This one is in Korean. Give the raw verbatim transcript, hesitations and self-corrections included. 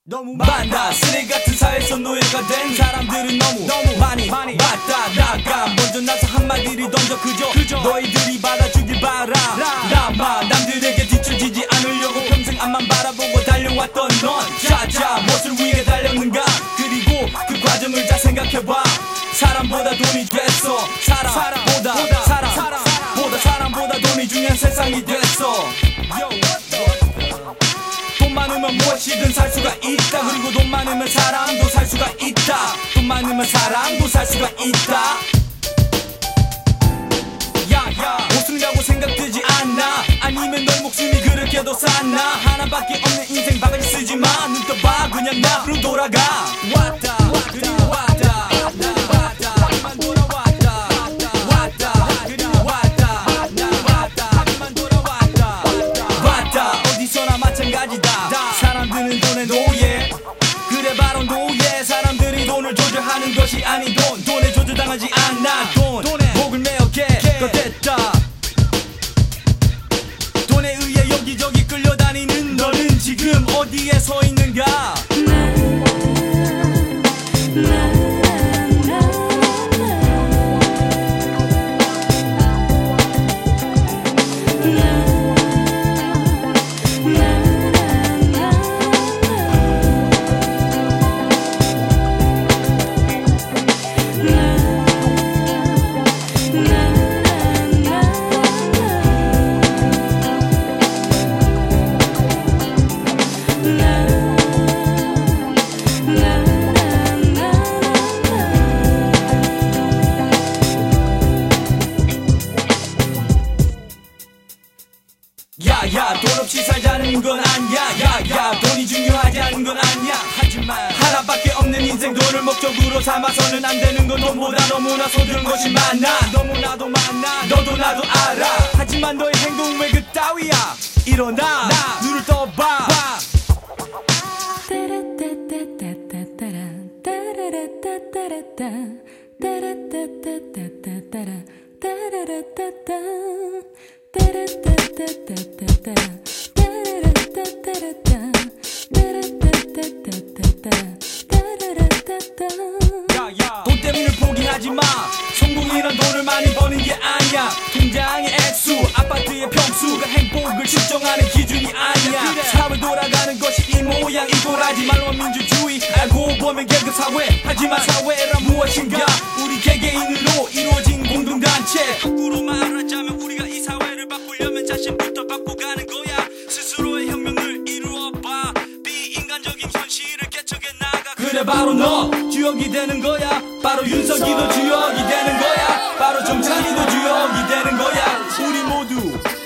너무 많다. 쓰레기 같은 사회에서 노예가 된 사람들은 너무 너무 많이 많이 왔다 나가. 먼저 나서 한마디를 던져 그저, 그저 너희들이 받아주길 바라. 나만 남들에게 뒤처지지 않으려고 평생 앞만 바라보고 달려왔던 넌 자자 무엇을 위해 달렸는가. 그리고 그 과정을 잘 생각해봐. 사람보다 돈이 됐어. 사람, 사람보다 사람, 사람, 보다 사람보다 돈이 중요한 세상이 됐어. 돈 많으면 무엇이든 살 수가 있다. 그리고 돈 많으면 사람도 살 수가 있다. 돈 많으면 사람도 살 수가 있다. 야야 웃음이라고 생각되지 않나? 아니면 널 목숨이 그렇게도 쌌나? 하나밖에 없는 인생 바가지 쓰지마. 눈 떠봐 그냥 나로 돌아가. 왔다 그리고 왔다 왔다 하기만 돌아왔다. 왔다 그리고 왔다 왔다 하기만 돌아왔다. 왔다 어디서나 마찬가지다. 사람들은 돈의 노예. 그래 바로 노예. 사람들이 돈을 조절하는 것이 아닌 돈. 돈에 조절당하지 않아. 돈 목을 메어게 됐다. 돈에 의해 여기저기 끌려다니는 너는 지금 어디에 서 있는가? 야야 돈 없이 살자는 건 아니야. 야야 돈이 중요하지 않은 건 아니야. 하지만 하나밖에 없는 인생 돈을 목적으로 삼아서는 안 되는 건 돈보다 너무나 소중한 것이 많아. 너무나도 많아. 너도 나도 알아. 하지만 너의 행동 왜 그따위야. 일어나 나. 눈을 떠봐. 돈 때문에 포기하지마. 성공이란 돈을 많이 버는 게 아니야. 통장의 액수 아파트의 평수가 행복을 측정하는 기준이 아니야. 사회 돌아가는 것이 이 모양 이꼴하지 말로 민주주의 알고 보면 계급사회. 하지만 사회란 무엇인가. 우리 개개인으로 이루어진 공동단체. 거꾸로 말하자면 우리가 이 사회를 바꾸려면 자신부터 바꿔가는 거야. 스스로의 혁명을 이루어봐. 비인간적인 현실을 개척해 나가. 그래 바로 너 주역이 되는 거야. 바로 윤석이도 주역이 되는 거야. 바로 정찬이도 주역이 되는 거야. 우리 모두